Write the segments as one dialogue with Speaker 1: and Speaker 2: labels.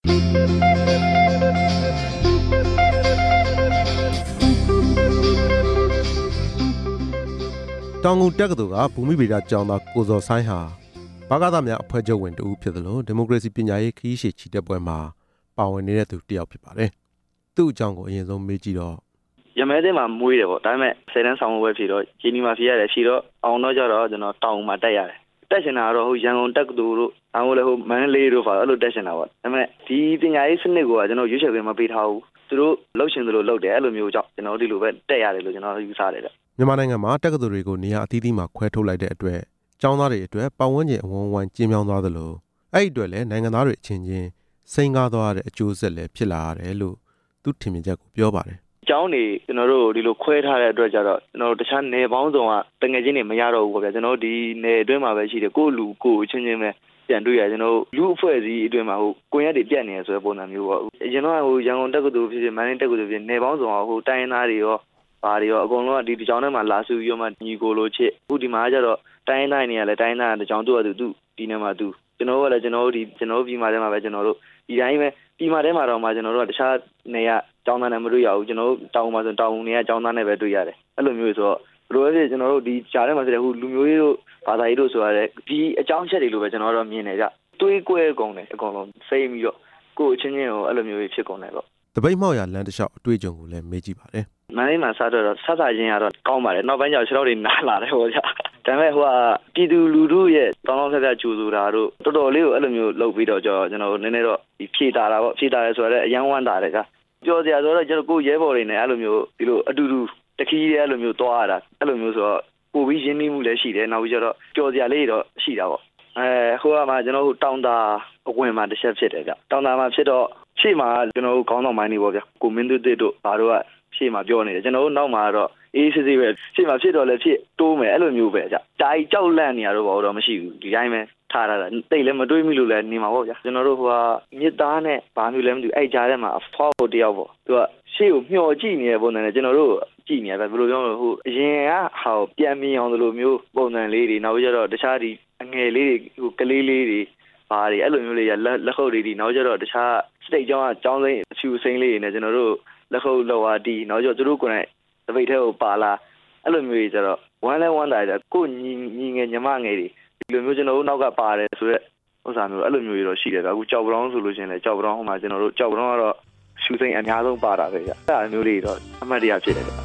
Speaker 1: တောင်ငူတက္ကသိုလ်ကဘူမိဗေဒကျောင်းသားကိုဇော်ဆိုင်းဟာဗကသများအဖွဲ့ချုပ်ဝင်တဦးဖြစ်သလိုဒီမိုကရေစီပညာရေးခရီးရှည်ချီတက်ပွဲမှာပါဝင်နေတဲ့သူတစ်ယောက်ဖြစ်ပါတယ်။သူ့အကြောင်းကိုအရင်ဆုံးမေးကြည့်တော့
Speaker 2: ရမဲတဲ့မှာမွေးတယ်ပေါ့ဒါပေမဲ့ဆယ်တန်းဆောင်ပွဲဖြစ်တော့ဂျီနီမှာဖြစ်ရတယ်ဖြစ်တော့အောင်တော့ကြတော့ကျွန်တော်တောင်မှာတက်ရတယ်တက်ရှင်တာတော့ဟိုရန်ကုန်တက္ကသိုလ်တို့အောင်လည်းဟိုမန္တလေးတို့ပါအဲ့လိုတက်ရှင်တာပေါ့ဒါပေမဲ့ဒီပညာရေးစနစ်ကိုကျွန်တော်ရွေးချယ်ခွင့်မပေးထားဘူးသူတို့လှုပ်ရှင်သလိုလှုပ်တယ်အဲ့လိုမျိုးကြောင့်ကျွန်တော်ဒီလိုပဲတက်ရတယ်လို့ကျွန်တော်ယူဆတယ်ဗျ
Speaker 1: မြန်မာနိုင်ငံမှာတက္ကသိုလ်တွေကိုနေရာအသီးသီးမှာခွဲထုတ်လိုက်တဲ့အတွက်ကျောင်းသားတွေအတွက်ပတ်ဝန်းကျင်အဝန်းဝိုင်းကျဉ်းမြောင်းသွားသလိုအဲ့ဒီအတွက်လည်းနိုင်ငံသားတွေအချင်းချင်းစိန်ကားသွားတဲ့အကျိုးဆက်လည်းဖြစ်လာရတယ်လို့သူထင်မြင်ချက်ကိုပြောပါတယ်
Speaker 2: ကျောင်းတွေကျွန်တော်တို့ဒီလိုခွဲထားတဲ့အတွက်ကြတော့ကျွန်တော်တို့တခြားနယ်ပေါင်းစုံကတငယ်ချင်းတွေမရတော့ဘူးပေါ့ဗျာကျွန်တော်တို့ဒီနယ်အတွင်းမှာပဲရှိတယ်ကိုယ့်လူကိုယ်ချင်းချင်းပဲပြန်တွေ့ရကျွန်တော်တို့လူအဖွဲ့အစည်းအတွင်းမှာဟိုကိုရက်တွေပြတ်နေရဆိုတဲ့ပုံစံမျိုးပေါ့အရင်တော့ဟိုရန်ကုန်တက္ကသိုလ်ဖြစ်ဖြစ်မန္တလေးတက္ကသိုလ်ဖြစ်နယ်ပေါင်းစုံဟိုတိုင်းသားတွေရောဘာတွေရောအကုန်လုံးကဒီကျောင်းထဲမှာလာစုပြီးတော့မှညီကိုလိုချစ်အခုဒီမှာကျတော့တိုင်းသားနေရလဲတိုင်းသားတကျောင်းသူ့အတူဒီနယ်မှာသူကျွန်တော်တို့ကလည်းကျွန်တော်တို့ပြည်မှာထဲမှာပဲကျွန်တော်တို့ဒီတိုင်းပဲပြည်မှာထဲမှာတော့မှကျွန်တော်တို့ကတခြားနေရကျောင်းသားနဲ့မတွေ့ရဘူးကျွန်တော်တို့တောင်မှာဆိုတောင်နေရကျောင်းသားနဲ့ပဲတွေ့ရတယ်အဲ့လိုမျိုးဆိုတော့ဘယ်လိုလဲကျွန်တော်တို့ဒီကြားထဲမှာဆိုတဲ့ဟိုလူမျိုးရေးတို့ဘာသာရေးတို့ဆိုရတဲ့ဒီအကြောင်းချက်တွေလိုပဲကျွန်တော်တို့မြင်နေကြတွေးကွဲကုန်တယ်အကုန်လုံးစိတ်ပြီးတော့ကိုယ်အချင်းချင်းကိုအဲ့လိုမျိုးဖြစ်ကုန်တယ်ပေါ့
Speaker 1: တပိတ်မောက်ရလမ်းတစ်လျှောက်အတွေ့အကြုံကိုလည်းမေးကြည့်ပါတယ်
Speaker 2: မန္တလေးမှာစားတော့ဆက်စားချင်းကတော့ကောင်းပါတယ်နောက်ပိုင်းကျတော့ခြေထောက်တွေနားလာတယ်ဟိုကြာဒါပေမဲ့ဟိုကပြည်သူလူထုရဲ့တောင်းတဖြတ်ကြိုဆိုတာတို့တော်တော်လေးကိုအဲ့လိုမျိုးလုပ်ပြီးတော့ကျွန်တော်နည်းနည်းတော့ဒီဖြေတာတာပေါ့ဖြေတာရဲဆိုတော့အရန်ဝမ်းတာတယ်ကပြောစရာဆိုတော့ကျွန်တော်ကိုရဲဘော်တွေနဲ့အဲ့လိုမျိုးဒီလိုအတူတူတခီးရဲအဲ့လိုမျိုးသွားရတာအဲ့လိုမျိုးဆိုတော့ပို့ပြီးရင်းနှီးမှုလည်းရှိတယ်နောက်ပြီးတော့ပြောစရာလေးတော့ရှိတာပေါ့ဟိုကမှကျွန်တော်တို့တောင်းတာအဝင်မှာတစ်ချက်ဖြစ်တယ်ဗျတောင်းတာမှာဖြစ်တော့ရှေ့မှာကျွန်တော်တို့ခေါင်းဆောင်မိုင်းနေပေါ့ဗျကိုမင်းတို့တို့ဘာတို့ကရှေ့မှာပြောနေတယ်ကျွန်တော်တို့နောက်မှာတော့အေးစစ်စစ်ပဲရှေ့မှာဖြစ်တော့လည်းဖြစ်တိုးမယ်အဲ့လိုမျိုးပဲကြာတာကြီးကြောက်လန့်နေရတော့ဘာတော့မရှိဘူးဒီတိုင်းပဲထားတာတိတ်လည်းမတွေးမိလို့လည်းနေမှာပေါ့ဗျကျွန်တော်တို့ဟိုကမြစ်သားနဲ့ဘာမျိုးလဲမသိဘူးအဲ့ကြားထဲမှာအဖေါ်တယောက်ပေါ့သူကရှေ့ကိုမျှော်ကြည့်နေတဲ့ပုံစံနဲ့ကျွန်တော်တို့ကြည့်နေရပဲဘယ်လိုပြောမလဲဟိုအရင်ကဟာပြန်မြင်အောင်လိုမျိုးပုံစံလေးတွေနောက်ပြီးတော့တခြားဒီအငယ်လေးတွေဟိုကလေးလေးတွေဘာတွေအဲ့လိုမျိုးလေးရလက်ခုပ်တွေဒီနောက်ကျတော့တခြားစတိတ်ကျောင်းကကျောင်းစိမ်းအဖြူစိမ်းလေးတွေနဲ့ကျွန်တော်တို့လက်ခုပ်လောက်ဟာဒီနောက်ကျတော့သူတို့ကိုယ်နဲ့တပိတ်ထဲကိုပါလာအဲ့လိုမျိုးကြီးကျတော့ဝမ်းလဲဝမ်းတာကြကိုညီငယ်ညီမငယ်တွေဒီလိုမျိုးကျွန်တော်တို့နောက်ကပါတယ်ဆိုတော့ဥစ္စာမျိုးအဲ့လိုမျိုးတွေတော့ရှိတယ်အခုကြောက်ပရောင်းဆိုလို့ရှိရင်လည်းကြောက်ပရောင်းဟိုမှာကျွန်တော်တို့ကြောက်ပရောင်းကတော့ရှူစိမ်းအများဆုံးပါတာပဲဗျအဲ့လိုမျိုးတွေတော့အမှတ်တရဖြစ်တယ်ဗျ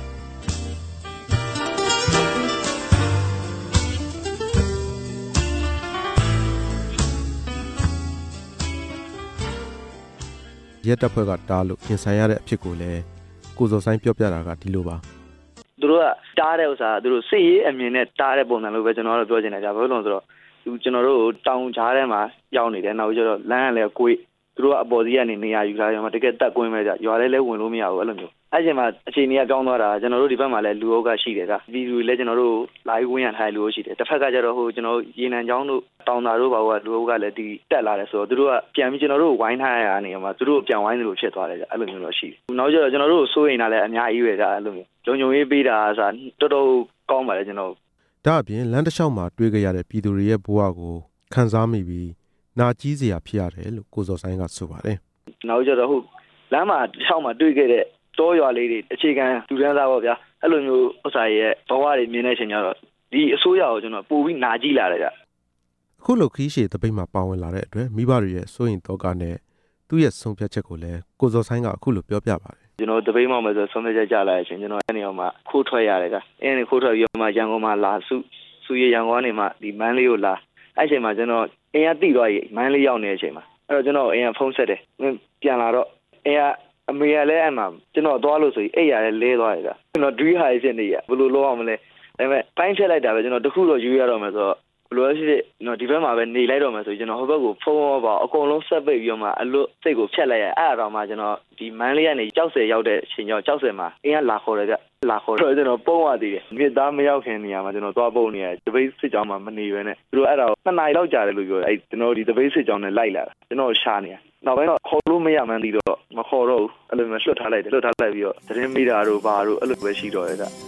Speaker 1: ရက်တပ်ဖွဲ့ကတားလို့ပြင်ဆိုင်ရတဲ့အဖြစ်ကိုလည်းကိုဇော်ဆိုင်းပြောပြတာကဒီလိုပါ
Speaker 2: သူတို့ကတားတဲ့ဥစ္စာသူတို့စစ်ရေးအမြင်နဲ့တားတဲ့ပုံစံလိုပဲကျွန်တော်တို့ပြောချင်တယ်ကြာဘာလို့လဲဆိုတော့သူကျွန်တော်တို့တောင်ကြားထဲမှာရောက်နေတယ်နောက်ကျတော့လမ်းကလည်းကိုယ်သူတို့ကအပေါ်စီးကနေနေရာယူလာတယ်မှာတကယ်တက်ကွင်းပဲကြာရွာလည်းဝင်လို့မရဘူးအဲ့လိုမျိုးအဲ့ချိန်မှာအခြေအနေကပြောင်းသွားတာကျွန်တော်တို့ဒီဘက်မှာလည်းလူအုပ်ကရှိတယ်ကဗီဒီယိုလည်းကျွန်တော်တို့လာပြီးဝင်ရထားလူအုပ်ရှိတယ်တစ်ဖက်ကကျတော့ဟိုကျွန်တော်ရေနံချောင်းတို့တောင်သာတို့ဘာလို့လူအုပ်ကလည်းဒီတက်လာတယ်ဆိုတော့သူတို့ကပြန်ပြီးကျွန်တော်တို့ဝိုင်းထားရတာနေမှာသူတို့ပြန်ဝိုင်းတယ်လို့ဖြစ်သွားတယ်ကြာအဲ့လိုမျိုးတော့ရှိတယ်နောက်ကျတော့ကျွန်တော်တို့စိုးရိမ်တာလည်းအများကြီးပဲကြာအဲ့လိုမျိုးလုံခြုံရေးပေးတာဆိုတော်တော်ကောင်းပါတယ်ကျွန်တော်
Speaker 1: ဒါအပြင်လမ်းတစ်လျှောက်မှာတွေးကြရတဲ့ပြည်သူတွေရဲ့ဘဝကိုခန်းစားမိပြီးနာကြီးစရာဖြစ်ရတယ်လို့ကိုဇော်ဆိုင်းကဆိုပါတယ်
Speaker 2: နောက်ကျတော့ဟုတ်လမ်းမှာတစ်လျှောက်မှာတွေးခဲ့တဲ့တောရွာလေးတွေအခြေခံလူတန်းစားပေါ့ဗျာအဲ့လိုမျိုးဥစ္စာရဲ့ဘဝတွေမြင်တဲ့အချိန်ကျတော့ဒီအစိုးရကိုကျွန်တော်ပို့ပြီးနာကြည့်လာတယ်ကြာ
Speaker 1: အခုလိုခီးရှည်တပိတ်မှာပါဝင်လာတဲ့အတွက်မိဘတွေရဲ့စိုးရင်တော့ကနဲ့သူ့ရဲ့ဆုံးဖြတ်ချက်ကိုလည်းကိုဇော်ဆိုင်းကအခုလိုပြောပြပါတယ်
Speaker 2: ကျွန်တော်တပိတ်မှမယ်ဆိုဆုံးဖြတ်ချက်ကြလာတဲ့အချိန်ကျွန်တော်အဲ့နေရာမှာခိုးထွက်ရတယ်ကြာအဲ့ဒီခိုးထွက်ပြီးမှရန်ကုန်မှာလာစုရရန်ကုန်ကနေမှဒီမန်းလေးကိုလာအဲ့ချိန်မှာကျွန်တော်အင်ကတိသွားရေးမန်းလေးရောက်နေတဲ့အချိန်မှာအဲ့တော့ကျွန်တော်အင်ကဖုန်းဆက်တယ်ပြန်လာတော့အင်ကအမေကလည်းအဲ့မှာကျွန်တော်သွားလို့ဆိုပြီးအဲ့ရလည်းလဲသွားတယ်ကြာကျွန်တော်ဒွီးဟာဖြစ်နေရဘယ်လိုလုပ်အောင်မလဲဒါပေမဲ့ပိုင်းဖြတ်လိုက်တာပဲကျွန်တော်တခုတော့ယူရတော့မယ်ဆိုတော့ဘယ်လိုဖြစ်ဖြစ်ကျွန်တော်ဒီဘက်မှာပဲနေလိုက်တော့မယ်ဆိုကျွန်တော်ဟိုဘက်ကိုဖုန်းပါအကုန်လုံးဆက်ပိတ်ပြီးတော့မှအလွတ်စိတ်ကိုဖြတ်လိုက်ရအဲ့အတော့မှကျွန်တော်ဒီမန်းလေးကနေကြောက်စဲရောက်တဲ့အချိန်ကျောက်ကြောက်စဲမှာအင်ကလာခေါ်တယ်ကြလာခေါ်တော့ကျွန်တော်ပုံရသေးတယ်မြစ်သားမရောက်ခင်နေရာမှာကျွန်တော်သွားပုံနေရတယ်တပိတ်စစ်ကြောင်းမှာမနေပဲနဲ့သူတို့အဲ့ဒါ2နာရီလောက်ကြာတယ်လို့ပြောတယ်အဲ့ကျွန်တော်ဒီတပိတ်စစ်ကြောင်းနဲ့လိုက်လာတာကျွန်တော်ရှာနေရနောက်ပိုင်းတော့ခေါ်လို့မရမှန်းသိတော့မခေါ်တော့ဘူးအဲ့လိုမျိုးလွတ်ထားလိုက်တယ်လွတ်ထားလိုက်ပြီးတော့သတင်းမိတာတို့ဘာတို့အဲ့လိုပဲရှိတော့တယ်ကြ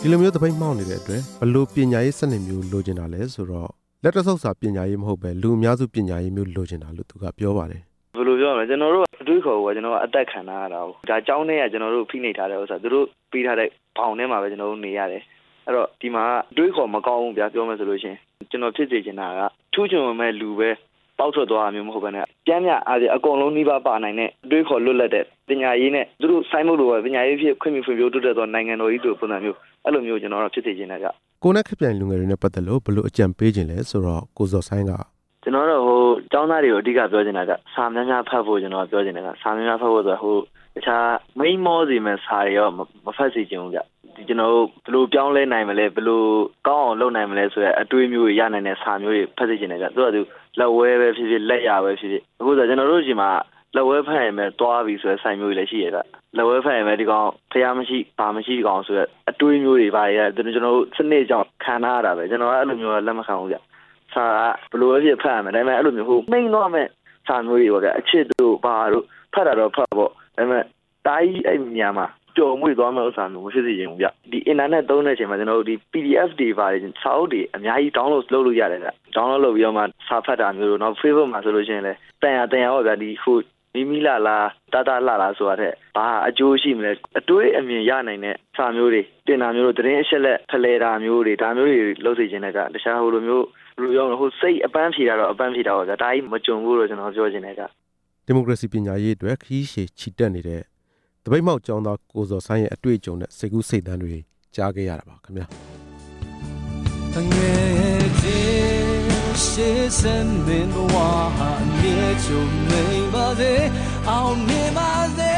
Speaker 1: ဒီလိုမျိုးတပိတ်မှောက်နေတဲ့အတွက်ဘလို့ပညာရေးစနစ်မျိုးလိုချင်တာလဲဆိုတော့လက်တဆုပ်စာပညာရေးမဟုတ်ပဲလူအများစုပညာရေးမျိုးလိုချင်တာလို့သူကပြောပါတယ်
Speaker 2: ဘယ်လိုပြောရမလဲကျွန်တော်တို့အတွေးခေါ်ကကျွန်တော်အသက်ခံထားရတာကိုဒါအကြောင်းနဲ့ကကျွန်တော်တို့ဖိနှိပ်ထားတဲ့ဥစ္စာသူတို့ပေးထားတဲ့ဘောင်ထဲမှာပဲကျွန်တော်တို့နေရတယ်အဲ့တော့ဒီမှာအတွေးခေါ်မကောင်းဘူးဗျာပြောမယ်ဆိုလို့ရှိရင်ကျွန်တော်ဖြစ်စေချင်တာကထူးချွန်မဲ့လူပဲပေါက်ထွက်သွားတာမျိုးမဟုတ်ဘဲနဲ့ပြန်ပြအားဖြင့်အကုန်လုံးနှိပါပါနိုင်တဲ့အတွေးခေါ်လွတ်လပ်တဲ့ပညာရေးနဲ့သူတို့စိုင်းမှုလိုပဲပညာရေးဖြစ်ခွင့်ပြုဖွံ့ဖြိုးတိုးတက်သောနိုင်ငံတော်ကြီးတို့ပုံစံမျိုးအဲ့လိုမျိုးကျွန်တော်တို့ဖြစ်စေချင်တယ်ဗျ
Speaker 1: ကိုနဲ့ခက်ပြိုင်လူငယ်တွေနဲ့ပတ်သက်လို့ဘလို့အကြံပေးခြင်းလဲဆိုတော့ကိုဇော်ဆိုင်က
Speaker 2: ကျွန်တော်တို့ကျောင်းသားတွေကိုအဓိကပြောချင်တာကစာများများဖတ်ဖို့ကျွန်တော်ပြောချင်တယ်ကစာများများဖတ်ဖို့ဆိုတော့တခြားမိမောစီမဲ့စာတွေရောမဖတ်စေချင်ဘူးဗျဒီကျွန်တော်တို့ဘယ်လိုပြောင်းလဲနိုင်မလဲဘယ်လိုကောင်းအောင်လုပ်နိုင်မလဲဆိုတဲ့အတွေးမျိုးတွေရနိုင်တဲ့စာမျိုးတွေဖတ်စေချင်တယ်ဗျသူကသူလက်ဝဲပဲဖြစ်ဖြစ်လက်ရပဲဖြစ်ဖြစ်အခုဆိုကျွန်တော်တို့ဒီမှာလက်ဝဲဖတ်ရင်ပဲတွားပြီဆိုတဲ့ဆိုင်မျိုးတွေလည်းရှိရတာလက်ဝဲဖတ်ရင်ပဲဒီကောင်ဖျားမရှိဘာမရှိဒီကောင်ဆိုတဲ့အတွေးမျိုးတွေပါရကျွန်တော်တို့စနစ်ကြောင့်ခံထားရတာပဲကျွန်တော်ကအဲ့လိုမျိုးလက်မခံဘူးဗျစာဘယ်လိုဖြစ်ဖတ်ရမလဲဒါပေမဲ့အဲ့လိုမျိုးနှိမ့်တော့မဲ့စာမျိုးတွေပေါ့ဗျအချစ်တို့ဘာတို့ဖတ်တာတော့ဖတ်ပေါ့ဒါပေမဲ့တိုင်းအဲ့ညမှာကြော်မွေ့သွားမဲ့ဥစ္စာမျိုးမရှိစေချင်ဘူးဗျဒီ internet သုံးတဲ့အချိန်မှာကျွန်တော်တို့ဒီ PDF တွေပါတယ်စာအုပ်တွေအများကြီး download လုပ်လို့ရတယ်ဗျ download လုပ်ပြီးတော့မှစာဖတ်တာမျိုးတို့နောက် Facebook မှာဆိုလို့ရှိရင်လည်းတန်ရပေါ့ဗျာဒီခုမိလာတာလာဆိုရတဲ့ဘာအကျိုးရှိမလဲအတွေးအမြင်ရနိုင်တဲ့စာမျိုးတွေတင်တာမျိုးတို့သတင်းအချက်လက်ဖလှယ်တာမျိုးတွေဒါမျိုးတွေလုပ်စေချင်တဲ့ကတခြားဟိုလိုမျိုးဘယ်လိုပြောမလဲဟိုစိတ်အပန်းဖြေတာတော့အပန်းဖြေတာပေါ့ဗျာဒါကြီးမကြုံဘူးလို့ကျွန်တော်ပြောချင်တယ်က
Speaker 1: ဒီမိုကရေစီပညာရေးအတွက်ခရီးရှည်ချီတက်နေတဲ့တပိတ်မှောက်ကျောင်းသားကိုဇော်ဆိုင်းရဲ့အတွေ့အကြုံနဲ့စိတ်ကူးစိတ်သန်းတွေကြားခဲ့ရတာပါခင်ဗျာငယ်ချင်းရှေ့ဆက်မင်းဘဝအမြဲကြုံနေပါစေအောင်မြင်ပါစေ